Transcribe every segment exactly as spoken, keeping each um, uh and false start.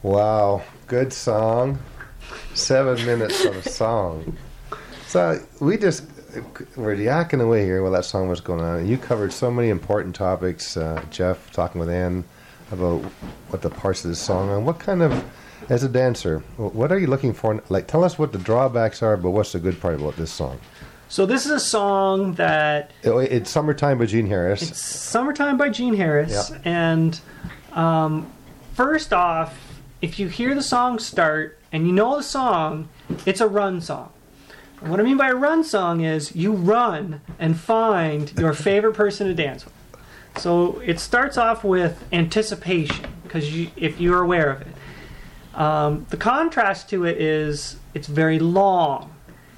Wow, good song. Seven minutes of a song. So we just we're yakking away here while that song was going on. And you covered so many important topics, uh, Jeff, talking with Ann about what the parts of the song are. What kind of, as a dancer, what are you looking for? Like, tell us what the drawbacks are, but what's the good part about this song? So this is a song that... It, it's Summertime by Gene Harris. It's Summertime by Gene Harris. Yeah. And um, first off, if you hear the song start and you know the song, it's a run song. And what I mean by a run song is you run and find your favorite person to dance with. So it starts off with anticipation, because you, if you're aware of it. Um, the contrast to it is it's very long,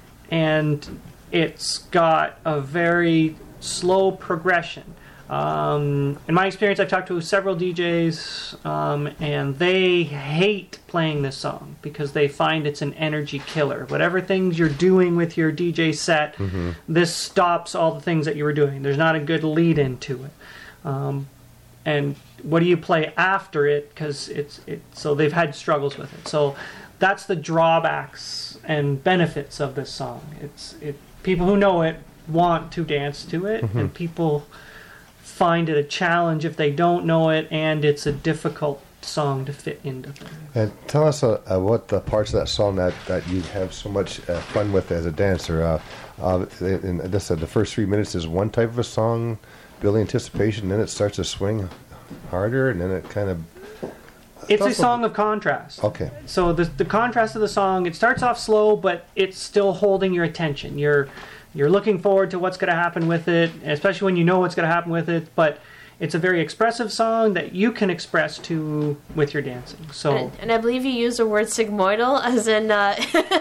and it's got a very slow progression. Um, in my experience, I've talked to several D Js, um, and they hate playing this song because they find it's an energy killer. Whatever things you're doing with your D J set, mm-hmm. this stops all the things that you were doing. There's not a good lead into it. Um, and what do you play after it? Because it's it. So they've had struggles with it. So that's the drawbacks and benefits of this song. It's it. People who know it want to dance to it, mm-hmm. and people find it a challenge if they don't know it, and it's a difficult song to fit into things. And tell us uh, uh, what the parts of that song that, that you have so much uh, fun with as a dancer. Uh, uh, and this, uh, the first three minutes is one type of a song, building anticipation, then it starts to swing harder, and then it kind of... It's a song of contrast. Okay. So the the contrast of the song, it starts off slow, but it's still holding your attention. You're you're looking forward to what's going to happen with it, especially when you know what's going to happen with it. But it's a very expressive song that you can express to with your dancing. So, and, and I believe you used the word sigmoidal, as in uh,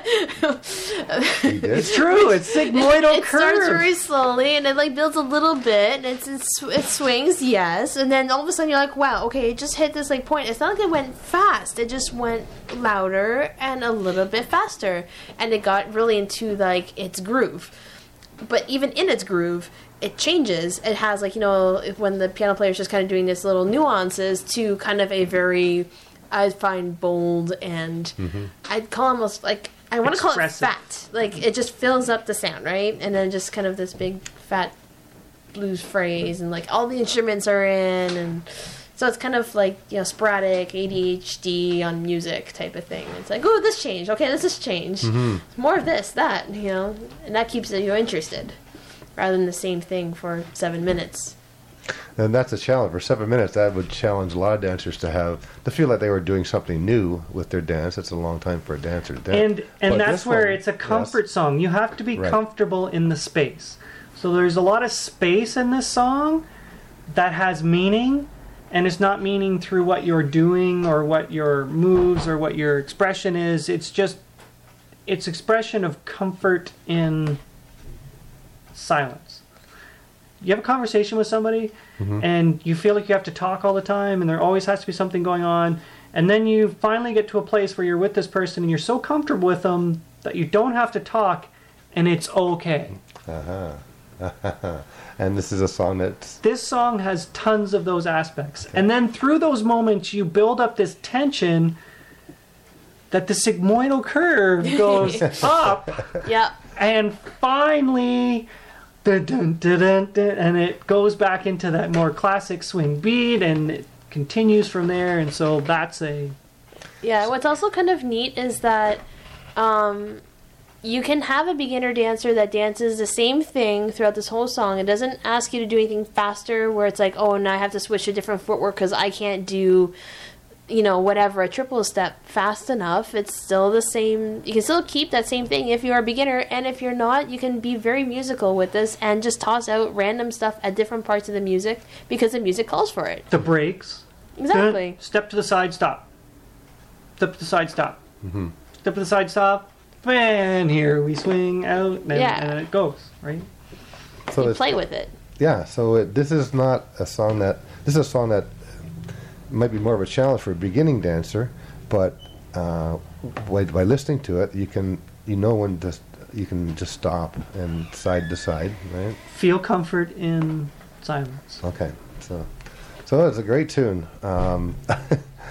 it's true. It's sigmoidal it, it curve. It starts very slowly, and it like builds a little bit. And it's, it's it swings, yes, and then all of a sudden you're like, wow, okay, it just hit this like point. It's not like it went fast. It just went louder and a little bit faster, and it got really into like its groove. But even in its groove, it changes. It has, like, you know, when the piano player is just kind of doing this little nuances to kind of a very, I find, bold and mm-hmm. I'd call almost, like, I want to call it fat. Like, it just fills up the sound, right? And then just kind of this big, fat blues phrase, and, like, all the instruments are in, and so it's kind of like, you know, sporadic A D H D on music type of thing. It's like, oh, this changed. Okay, this has changed. Mm-hmm. More of this, that, you know, and that keeps you interested, rather than the same thing for seven minutes. And that's a challenge. For seven minutes, that would challenge a lot of dancers to have, to feel like they were doing something new with their dance. That's a long time for a dancer to dance. And and but that's where one, it's a comfort yes. song. You have to be right. comfortable in the space. So there's a lot of space in this song that has meaning, and it's not meaning through what you're doing or what your moves or what your expression is. It's just, it's expression of comfort in silence. You have a conversation with somebody, mm-hmm. and you feel like you have to talk all the time, and there always has to be something going on, and then you finally get to a place where you're with this person, and you're so comfortable with them that you don't have to talk, and it's okay. Uh-huh. And this is a song that's... This song has tons of those aspects. Okay. And then through those moments, you build up this tension that the sigmoidal curve goes up. Yep. And finally... Dun, dun, dun, dun, dun, and it goes back into that more classic swing beat, and it continues from there, and so that's a... Yeah, what's also kind of neat is that um, you can have a beginner dancer that dances the same thing throughout this whole song. It doesn't ask you to do anything faster, where it's like, oh, now I have to switch to different footwork because I can't do... you know, whatever, a triple step fast enough. It's still the same. You can still keep that same thing if you're a beginner, and if you're not, you can be very musical with this and just toss out random stuff at different parts of the music because the music calls for it. The breaks. Exactly. Step to the side, stop. Step to the side, stop. Mm-hmm. Step to the side, stop. And here we swing out, and, yeah. and it goes, right? So you play with it. Yeah, so it, this is not a song that, this is a song that might be more of a challenge for a beginning dancer, but uh, by, by listening to it, you can you know when to you can just stop and side to side, right? Feel comfort in silence. Okay, so so it's a great tune. Um, uh,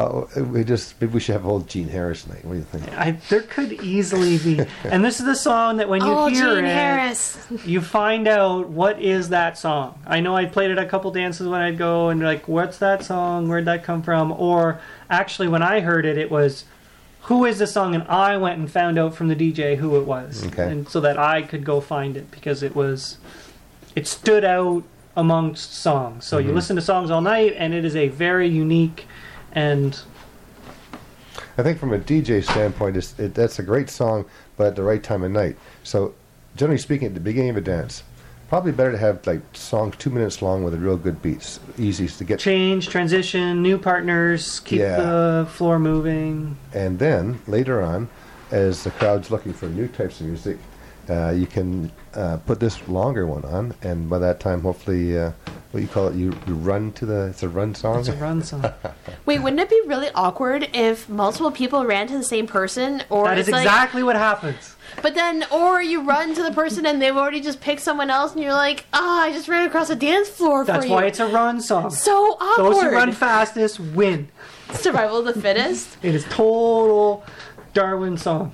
Oh, we just maybe we should have a whole Gene Harris night. What do you think? I, there could easily be, and this is the song that when you Oh, hear Gene it, Harris. you find out what is that song. I know I played it at a couple dances when I'd go and like, what's that song? Where'd that come from? Or actually, when I heard it, it was, who is this song? And I went and found out from the D J who it was, Okay. and so that I could go find it because it was, it stood out amongst songs. So Mm-hmm. you listen to songs all night, and it is a very unique and I think from a D J standpoint, it's, it, that's a great song, but at the right time of night. So, generally speaking, at the beginning of a dance, probably better to have like songs two minutes long with a real good beats, easy to get. change, transition, new partners, keep Yeah. the floor moving. And then later on, as the crowd's looking for new types of music, uh, you can uh, put this longer one on, and by that time, hopefully, uh, what you call it, you, you run to the. It's a run song. It's a run song. Wait, wouldn't it be really awkward if multiple people ran to the same person, or That is it's like, exactly what happens. but then, or you run to the person and they've already just picked someone else, and you're like, ah, I just ran across a dance floor That's for you. why it's a run song. so awkward. Those who run fastest win. Survival of the fittest. It is total Darwin song.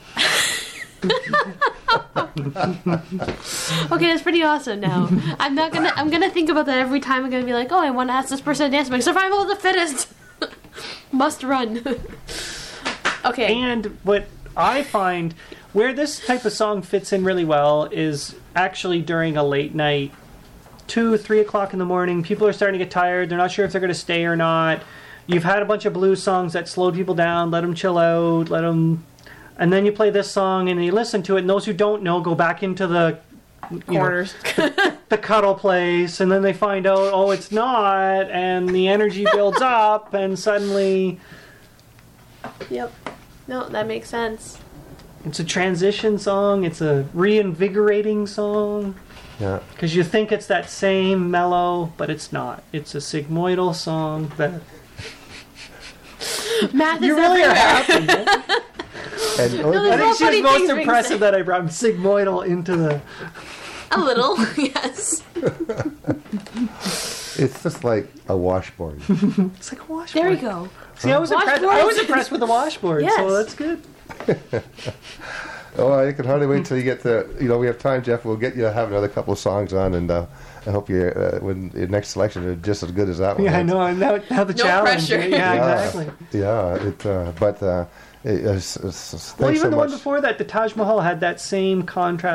Okay, that's pretty awesome. Now, I'm not gonna. I'm gonna think about that every time. I'm gonna be like, oh, I want to ask this person to dance. I'm like, survival of the fittest. Must run. Okay. And what I find where this type of song fits in really well is actually during a late night, two, three o'clock in the morning. People are starting to get tired. They're not sure if they're going to stay or not. You've had a bunch of blues songs that slowed people down, let them chill out, let them. And then you play this song and you listen to it, and those who don't know go back into the you know, Corners. the cuddle place, and then they find out, oh, it's not, and the energy builds up, and suddenly Yep. No, that makes sense. it's a transition song, it's a reinvigorating song, Yeah. because you think it's that same mellow, but it's not. It's a sigmoidal song that Math is you really are everywhere. happy. eh? And there's I no think she was funny most things being impressive said. that I brought sigmoidal into the. A little, yes. it's just like a washboard. It's like a washboard. There we go. See, I was impressed. I was impressed with the washboard, so Yes. that's good. Oh, I can hardly wait until you get to. You know, we have time, Jeff. We'll get you to have another couple of songs on, and uh, I hope you uh, when your next selection are just as good as that one. Yeah, I It's- know. and Now, now the No challenge. pressure. Yeah, Yeah, exactly. yeah. It, uh, but uh, it, it's, it's, Well, thanks even so the one much. before that, the Taj Mahal had that same contrast.